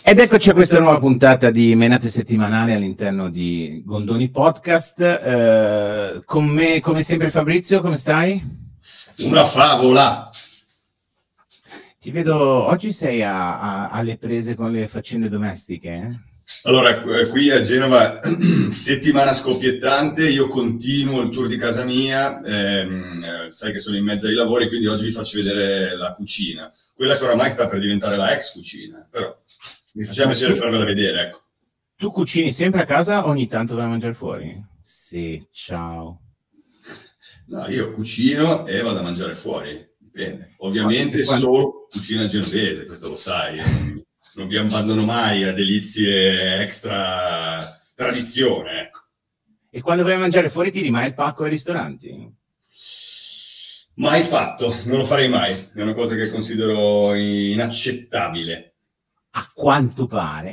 Ed eccoci a questa nuova puntata di Menate Settimanali all'interno di Gondoni Podcast. Con me, come sempre, Fabrizio, come stai? Una favola! Ti vedo, oggi sei alle prese con le faccende domestiche, eh? Allora, qui a Genova, settimana scoppiettante, io continuo il tour di casa mia, sai che sono in mezzo ai lavori, quindi oggi vi faccio vedere la cucina, quella che oramai sta per diventare la ex cucina, però mi faceva piacere farvela vedere, ecco. Tu cucini sempre a casa o ogni tanto vai a mangiare fuori? Sì, ciao. No, io cucino e vado a mangiare fuori, dipende. Ovviamente solo cucina genovese, questo lo sai, non vi abbandono mai a delizie extra tradizione, ecco. E quando vai a mangiare fuori tiri mai il pacco ai ristoranti? Mai fatto, non lo farei mai, è una cosa che considero inaccettabile. A quanto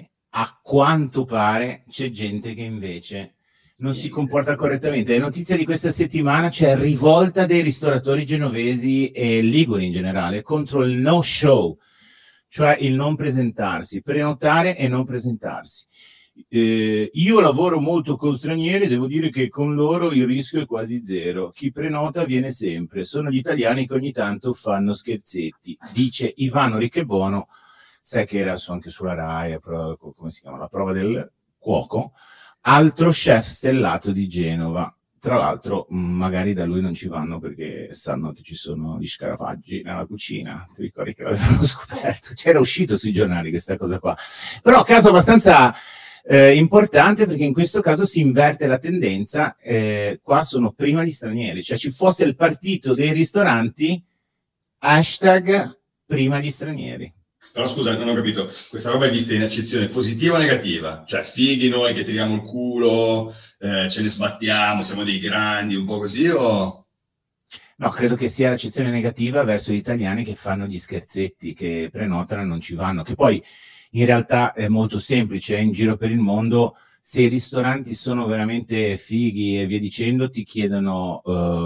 pare c'è gente che invece non si comporta correttamente. Le notizie di questa settimana c'è rivolta dei ristoratori genovesi e liguri in generale contro il no show, cioè il non presentarsi, prenotare e non presentarsi. Io lavoro molto con stranieri, devo dire che con loro il rischio è quasi zero. Chi prenota viene sempre. Sono gli italiani che ogni tanto fanno scherzetti, dice Ivano Ricchebono. Sai che era anche sulla Rai, come si chiama? La prova del cuoco, altro chef stellato di Genova. Tra l'altro, magari da lui non ci vanno perché sanno che ci sono gli scarafaggi nella cucina. Ti ricordi che l'avevano scoperto? C'era uscito sui giornali questa cosa qua. Però caso abbastanza importante, perché in questo caso si inverte la tendenza. Qua sono prima gli stranieri, cioè ci fosse il partito dei ristoranti, hashtag prima gli stranieri. Però scusa, non ho capito, questa roba è vista in accezione positiva o negativa? Cioè fighi noi che tiriamo il culo, ce ne sbattiamo, siamo dei grandi, un po' così o... No, credo che sia l'accezione negativa verso gli italiani che fanno gli scherzetti, che prenotano e non ci vanno, che poi in realtà è molto semplice, in giro per il mondo, se i ristoranti sono veramente fighi e via dicendo, ti chiedono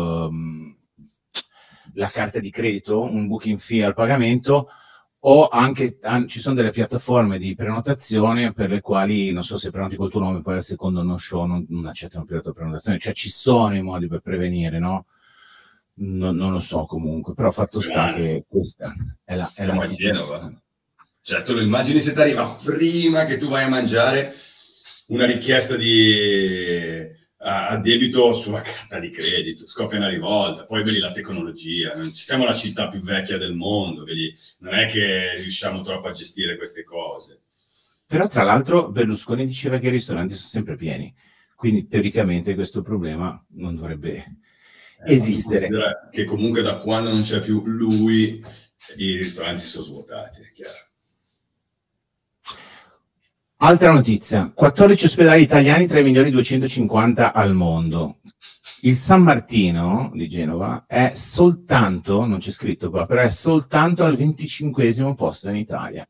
la carta di credito, un booking fee al pagamento, o anche ci sono delle piattaforme di prenotazione per le quali, non so se prenoti col tuo nome, poi al secondo no show non accettano più la tua prenotazione, cioè ci sono i modi per prevenire, no? Non lo so comunque, però fatto sta che questa è la situazione. Cioè tu lo immagini se ti arriva prima che tu vai a mangiare una richiesta a debito sulla carta di credito, scoppia una rivolta, poi vedi la tecnologia, ci siamo la città più vecchia del mondo, vedi, non è che riusciamo troppo a gestire queste cose. Però tra l'altro Berlusconi diceva che i ristoranti sono sempre pieni, quindi teoricamente questo problema non dovrebbe esistere. Che comunque da quando non c'è più lui i ristoranti sono svuotati, è chiaro. Altra notizia, 14 ospedali italiani tra i migliori 250 al mondo. Il San Martino di Genova è soltanto, non c'è scritto qua, però è soltanto al 25esimo posto in Italia.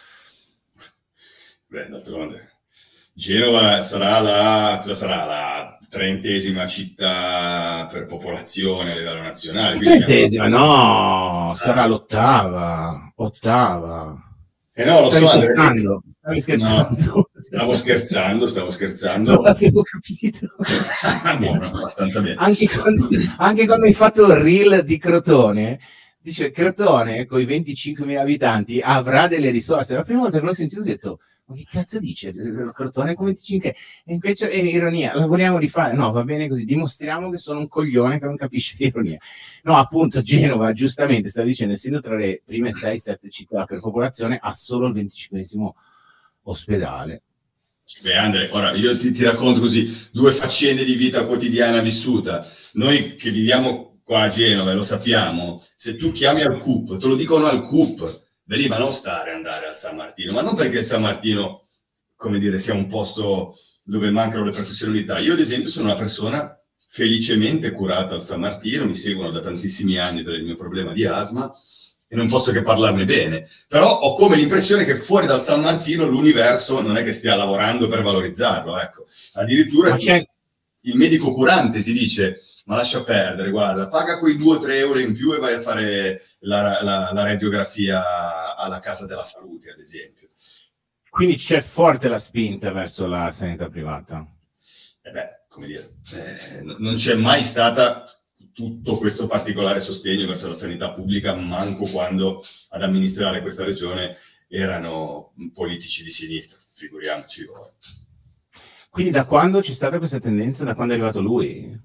Beh, d'altronde, Genova sarà la 30ª città per popolazione a livello nazionale. 30ª, no, sarà l'8ª. No, lo Stavi so, scherzando? Stavi scherzando? No, stavo scherzando. Non avevo capito. Buono, abbastanza bene. Anche quando hai fatto il reel di Crotone, dice Crotone con i 25.000 abitanti avrà delle risorse. La prima volta che l'ho sentito ho detto, ma che cazzo dice Crotone con 25? E invece è ironia, la vogliamo rifare? No, va bene così, dimostriamo che sono un coglione che non capisce l'ironia. No, appunto, Genova, giustamente, stava dicendo, essendo tra le prime 6-7 città per popolazione, ha solo il 25esimo ospedale. Beh, Andre, ora io ti racconto così 2 faccende di vita quotidiana vissuta. Noi che viviamo qua a Genova, lo sappiamo, se tu chiami al CUP, te lo dicono al CUP, beh lì, ma non andare al San Martino, ma non perché il San Martino, come dire, sia un posto dove mancano le professionalità. Io, ad esempio, sono una persona felicemente curata al San Martino, mi seguono da tantissimi anni per il mio problema di asma e non posso che parlarne bene. Però ho come l'impressione che fuori dal San Martino l'universo non è che stia lavorando per valorizzarlo, ecco. Addirittura il medico curante ti dice, ma lascia perdere, guarda, paga quei 2 o 3 euro in più e vai a fare la radiografia alla Casa della Salute, ad esempio. Quindi c'è forte la spinta verso la sanità privata. Come dire, non c'è mai stata tutto questo particolare sostegno verso la sanità pubblica, manco quando ad amministrare questa regione erano politici di sinistra, figuriamoci ora. Quindi da quando c'è stata questa tendenza? Da quando è arrivato lui?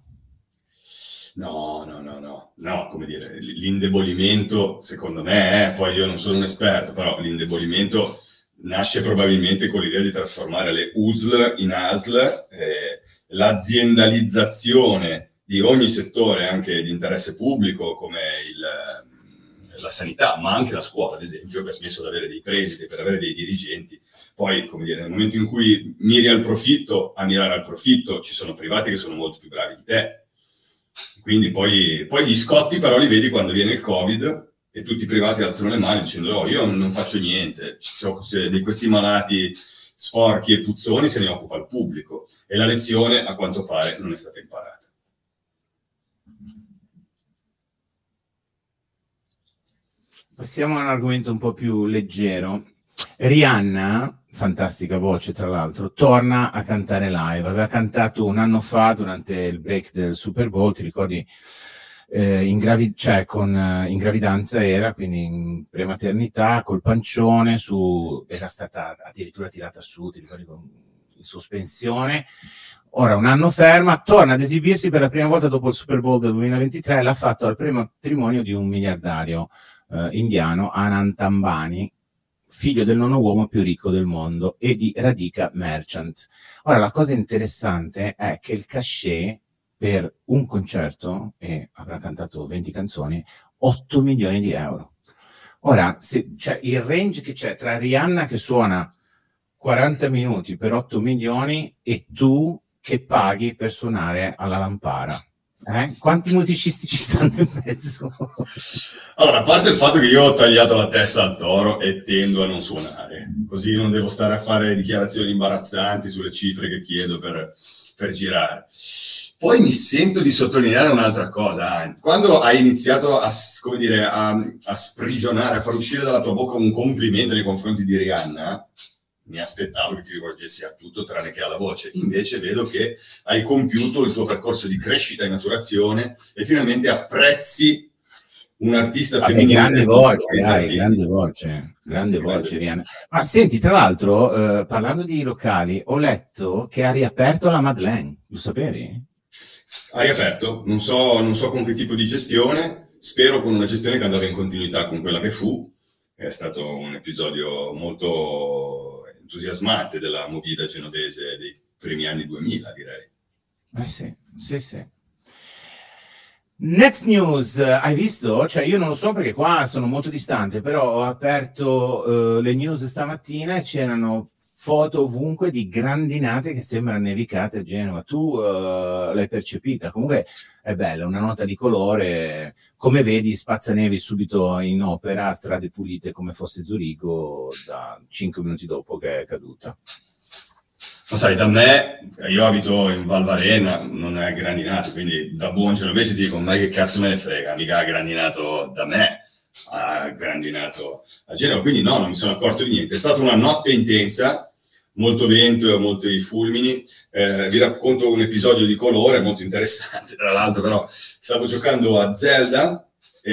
No, come dire, l'indebolimento, secondo me, poi io non sono un esperto, però l'indebolimento nasce probabilmente con l'idea di trasformare le USL in ASL, l'aziendalizzazione di ogni settore, anche di interesse pubblico, come la sanità, ma anche la scuola, ad esempio, che ha smesso di avere dei presidi per avere dei dirigenti. Poi, come dire, nel momento in cui miri al profitto, a mirare al profitto, ci sono privati che sono molto più bravi di te. Quindi poi gli scotti però li vedi quando viene il Covid e tutti i privati alzano le mani dicendo io non faccio niente, di questi malati sporchi e puzzoni se ne occupa il pubblico, e la lezione a quanto pare non è stata imparata. Passiamo a un argomento un po' più leggero. Rihanna, fantastica voce tra l'altro, torna a cantare live. Aveva cantato un anno fa durante il break del Super Bowl, ti ricordi? In gravidanza era, quindi in prematernità, col pancione, era stata addirittura tirata su, ti ricordi, in sospensione. Ora un anno ferma, torna ad esibirsi per la prima volta dopo il Super Bowl del 2023, l'ha fatto al matrimonio di un miliardario indiano, Anant Ambani, figlio del nono uomo più ricco del mondo, e di Radhika Merchant. Ora la cosa interessante è che il cachet per un concerto, e avrà cantato 20 canzoni, 8 milioni di euro. Ora, il range che c'è tra Rihanna che suona 40 minuti per 8 milioni e tu che paghi per suonare alla Lampara. Quanti musicisti ci stanno in mezzo? Allora, a parte il fatto che io ho tagliato la testa al toro e tendo a non suonare, così non devo stare a fare dichiarazioni imbarazzanti sulle cifre che chiedo per girare. Poi mi sento di sottolineare un'altra cosa. Quando hai iniziato a sprigionare, a far uscire dalla tua bocca un complimento nei confronti di Rihanna, mi aspettavo che ti rivolgessi a tutto tranne che alla voce. Invece vedo che hai compiuto il tuo percorso di crescita e maturazione e finalmente apprezzi un artista femminile. Grande voce, Rihanna. Ma senti, tra l'altro, parlando di locali, ho letto che ha riaperto la Madeleine, lo sapevi? Ha riaperto, non so con che tipo di gestione, spero con una gestione che andava in continuità con quella che fu. È stato un episodio molto entusiasmante della movida genovese dei primi anni 2000, direi. Sì. Next news, hai visto? Cioè io non lo so perché qua sono molto distante, però ho aperto le news stamattina e c'erano foto ovunque di grandinate che sembra nevicate a Genova. Tu l'hai percepita? Comunque è bella, una nota di colore. Come vedi, spazzanevi subito in opera, strade pulite come fosse Zurigo, da 5 minuti dopo che è caduta. Ma sai, da me, io abito in Val Varena, non è grandinato, quindi da buon genovese ti dico, ma che cazzo me ne frega, mica ha grandinato da me, ha grandinato a Genova, quindi no, non mi sono accorto di niente. È stata una notte intensa, molto vento e molti fulmini. Vi racconto un episodio di colore molto interessante, tra l'altro, però stavo giocando a Zelda,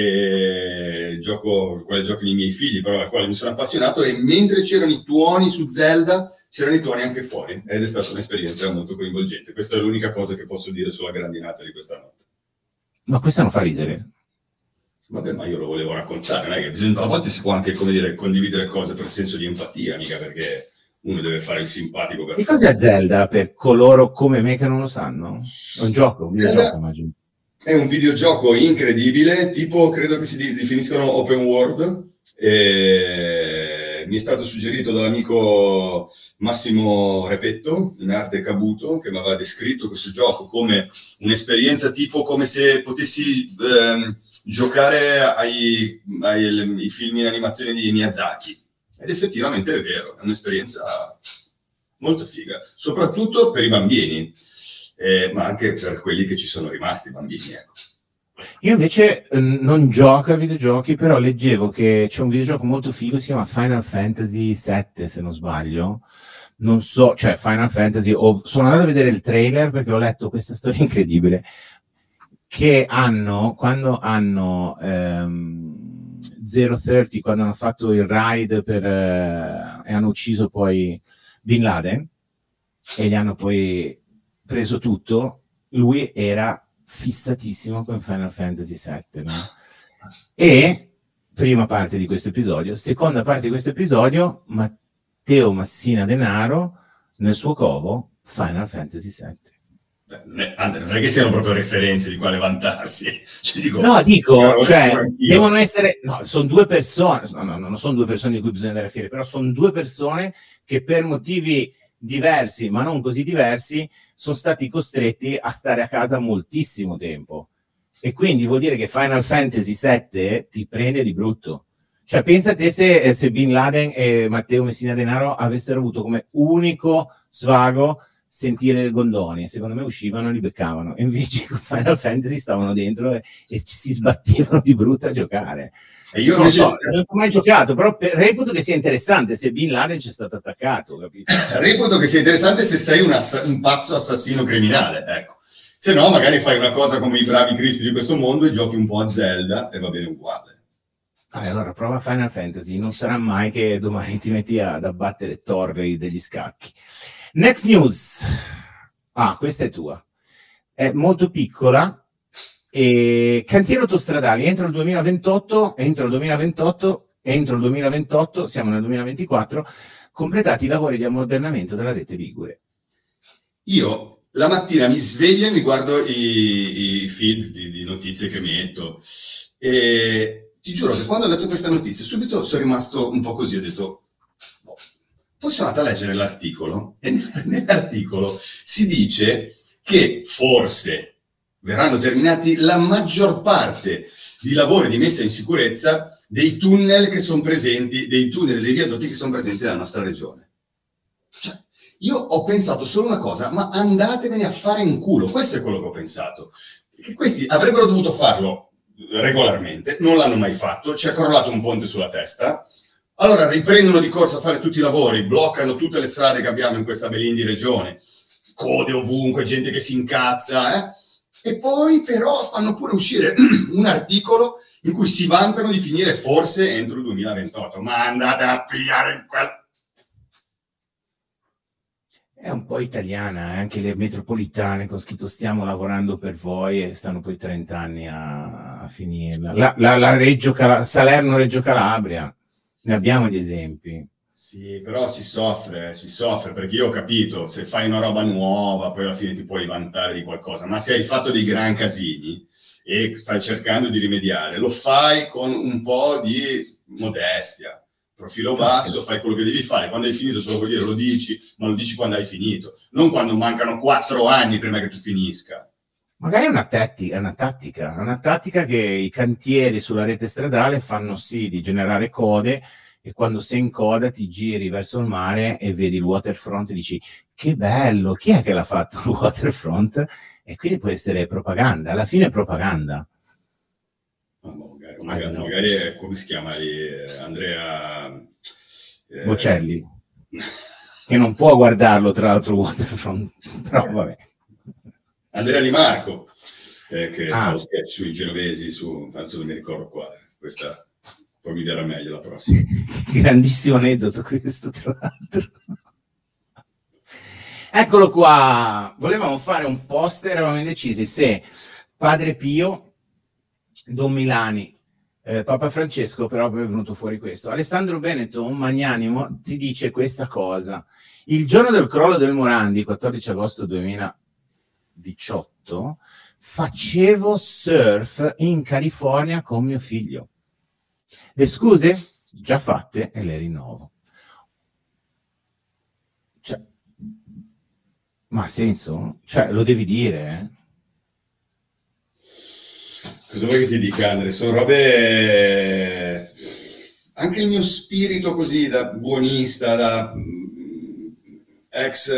quale giocano i miei figli, però al quale mi sono appassionato, e mentre c'erano i tuoni su Zelda, c'erano i tuoni anche fuori, ed è stata un'esperienza molto coinvolgente. Questa è l'unica cosa che posso dire sulla grandinata di questa notte. Ma questa non fa ridere? Vabbè, ma io lo volevo raccontare, non è che a volte si può anche, come dire, condividere cose per senso di empatia, mica perché uno deve fare il simpatico. Che cos'è Zelda per coloro come me che non lo sanno? È un gioco, un videogioco, immagino. È un videogioco incredibile, tipo, credo che si definiscono open world, mi è stato suggerito dall'amico Massimo Repetto, in arte Cabuto, che mi aveva descritto questo gioco come un'esperienza tipo come se potessi giocare ai film in animazione di Miyazaki. Ed effettivamente è vero, è un'esperienza molto figa, soprattutto per i bambini, ma anche per quelli che ci sono rimasti bambini, ecco. Io invece non gioco a videogiochi, però leggevo che c'è un videogioco molto figo, si chiama Final Fantasy VII, se non sbaglio. Non so, cioè Final Fantasy, sono andato a vedere il trailer perché ho letto questa storia incredibile, che quando hanno 030, quando hanno fatto il raid e hanno ucciso poi Bin Laden e gli hanno poi preso tutto, lui era fissatissimo con Final Fantasy VII, no? E prima parte di questo episodio, seconda parte di questo episodio, Matteo Messina Denaro nel suo covo Final Fantasy VII. Non è che siano proprio referenze di quale vantarsi. Cioè, dico, cioè, devono essere, sono due persone, non sono due persone di cui bisogna andare a fiere, però sono due persone che per motivi diversi, ma non così diversi, sono stati costretti a stare a casa moltissimo tempo. E quindi vuol dire che Final Fantasy VII ti prende di brutto. Cioè, pensa a te se Bin Laden e Matteo Messina Denaro avessero avuto come unico svago sentire il Gondoni, secondo me uscivano e li beccavano, e invece con Final Fantasy stavano dentro e si sbattevano di brutto a giocare. E io non so, non ho mai giocato, però reputo che sia interessante se Bin Laden c'è stato attaccato, capito? Reputo che sia interessante se sei un pazzo assassino criminale, ecco. Se no magari fai una cosa come i bravi cristi di questo mondo e giochi un po' a Zelda e va bene uguale. Allora prova Final Fantasy, non sarà mai che domani ti metti ad abbattere torri degli scacchi. Next news. Questa è tua. È molto piccola. Cantieri autostradali entro il 2028, siamo nel 2024, completati i lavori di ammodernamento della rete ligure. Io la mattina mi sveglio e mi guardo i feed di notizie che metto e ti giuro che quando ho letto questa notizia subito sono rimasto un po' così, ho detto poi sono andato a leggere l'articolo e nell'articolo si dice che forse verranno terminati la maggior parte di lavori di messa in sicurezza dei tunnel che sono presenti, dei tunnel e dei viadotti che sono presenti nella nostra regione. Cioè, io ho pensato solo una cosa, ma andatevene a fare in culo, questo è quello che ho pensato. Che questi avrebbero dovuto farlo regolarmente, non l'hanno mai fatto, ci è crollato un ponte sulla testa. Allora riprendono di corsa a fare tutti i lavori, bloccano tutte le strade che abbiamo in questa belindi regione, code ovunque, gente che si incazza, e poi però fanno pure uscire un articolo in cui si vantano di finire forse entro il 2028, ma andate a pigliare È un po' italiana, anche le metropolitane con scritto stiamo lavorando per voi e stanno poi 30 anni a finirla. La Salerno-Reggio Calabria. Ne abbiamo gli esempi. Sì, però si soffre perché io ho capito, se fai una roba nuova poi alla fine ti puoi vantare di qualcosa, ma se hai fatto dei gran casini e stai cercando di rimediare, lo fai con un po' di modestia, profilo basso, fai quello che devi fare, quando hai finito se lo vuoi dire lo dici, ma lo dici quando hai finito, non quando mancano 4 anni prima che tu finisca. Magari è una tattica che i cantieri sulla rete stradale fanno sì di generare code, e quando sei in coda ti giri verso il mare e vedi il waterfront e dici che bello, chi è che l'ha fatto il waterfront? E quindi può essere propaganda, alla fine è propaganda. Magari è, come si chiama lì, Andrea Bocelli, che non può guardarlo tra l'altro il waterfront, però vabbè. Andrea Di Marco, che fa lo sketch sui genovesi, adesso non mi ricordo quale, questa poi mi verrà meglio la prossima. Grandissimo aneddoto questo, tra l'altro. Eccolo qua, volevamo fare un poster, eravamo indecisi se Padre Pio, Don Milani, Papa Francesco, però poi è venuto fuori questo. Alessandro Benetton, magnanimo, ti dice questa cosa. Il giorno del crollo del Morandi, 14 agosto 2018, facevo surf in California con mio figlio. Le scuse? Già fatte e le rinnovo. Cioè, ma ha senso? Cioè, lo devi dire, Cosa vuoi che ti dica, Andre? Sono robe... Anche il mio spirito così da buonista, da ex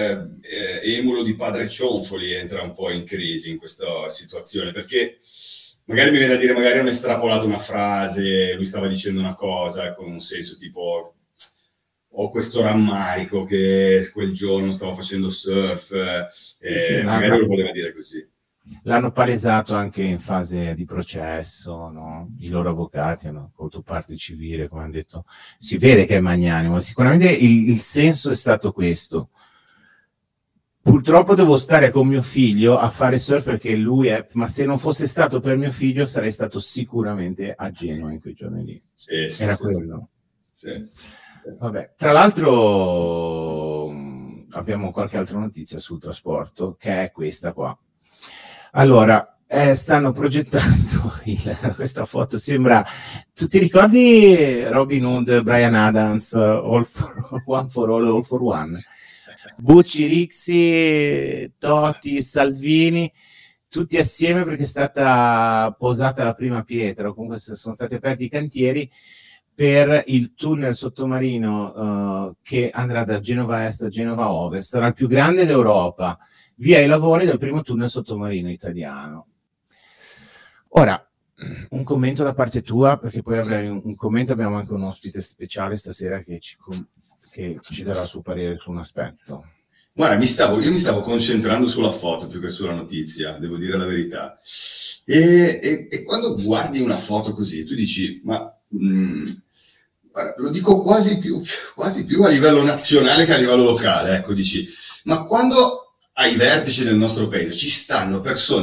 emulo di padre Cionfoli entra un po' in crisi in questa situazione, perché magari mi viene da dire, magari hanno estrapolato una frase, lui stava dicendo una cosa con un senso tipo ho questo rammarico che quel giorno stavo facendo surf, Sì, magari lo voleva dire così. L'hanno palesato anche in fase di processo, no? I loro avvocati hanno colto parte civile, come hanno detto. Si vede che è magnanimo, sicuramente il senso è stato questo. Purtroppo devo stare con mio figlio a fare surf perché lui è, ma se non fosse stato per mio figlio sarei stato sicuramente a Genova in quei giorni lì. Sì, era quello. Sì. Vabbè, tra l'altro abbiamo qualche altra notizia sul trasporto, che è questa qua. Allora, stanno progettando questa foto, sembra, tu ti ricordi Robin Hood, Bryan Adams, One for All, All for One? Bucci, Rixi, Totti, Salvini, tutti assieme perché è stata posata la prima pietra, o comunque sono stati aperti i cantieri per il tunnel sottomarino che andrà da Genova Est a Genova Ovest, sarà il più grande d'Europa, via i lavori del primo tunnel sottomarino italiano. Ora, un commento da parte tua, perché poi avrai un commento, abbiamo anche un ospite speciale stasera che ci darà il suo parere su un aspetto. Guarda, io mi stavo concentrando sulla foto più che sulla notizia, devo dire la verità. E quando guardi una foto così, tu dici, ma guarda, lo dico quasi più a livello nazionale che a livello locale, ecco, dici, ma quando ai vertici del nostro paese ci stanno persone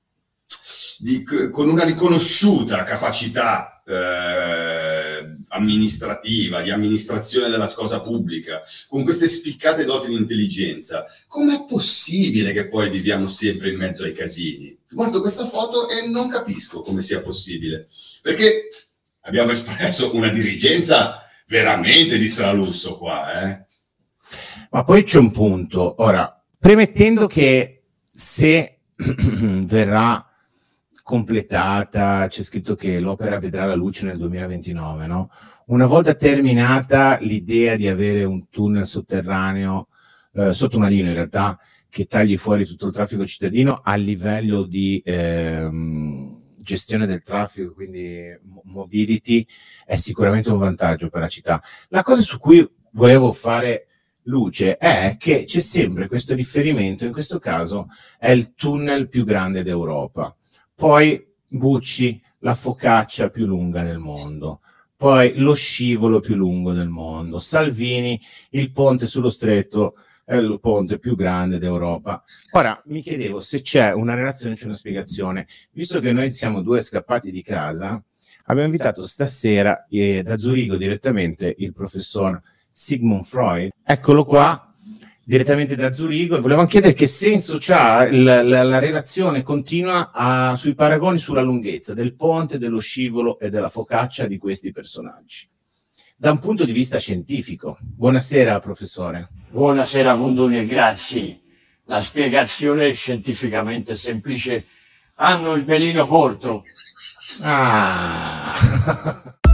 con una riconosciuta capacità amministrativa, di amministrazione della cosa pubblica, con queste spiccate doti di intelligenza, com'è possibile che poi viviamo sempre in mezzo ai casini? Guardo questa foto e non capisco come sia possibile, perché abbiamo espresso una dirigenza veramente di stralusso qua, Ma poi c'è un punto, ora, premettendo che se verrà completata, c'è scritto che l'opera vedrà la luce nel 2029, no? Una volta terminata l'idea di avere un tunnel sotterraneo, sottomarino in realtà, che tagli fuori tutto il traffico cittadino a livello di gestione del traffico, quindi mobility, è sicuramente un vantaggio per la città. La cosa su cui volevo fare luce è che c'è sempre questo riferimento, in questo caso è il tunnel più grande d'Europa, poi Bucci, la focaccia più lunga del mondo, poi lo scivolo più lungo del mondo, Salvini, il ponte sullo stretto è il ponte più grande d'Europa. Ora mi chiedevo se c'è una relazione, c'è una spiegazione, visto che noi siamo due scappati di casa, abbiamo invitato stasera da Zurigo direttamente il professor Sigmund Freud, eccolo qua, direttamente da Zurigo, e volevo chiedere che senso c'ha la relazione continua sui paragoni sulla lunghezza del ponte, dello scivolo e della focaccia di questi personaggi, da un punto di vista scientifico. Buonasera, professore. Buonasera, Mondoni, e grazie. La spiegazione è scientificamente semplice. Hanno il pelino corto. Ah!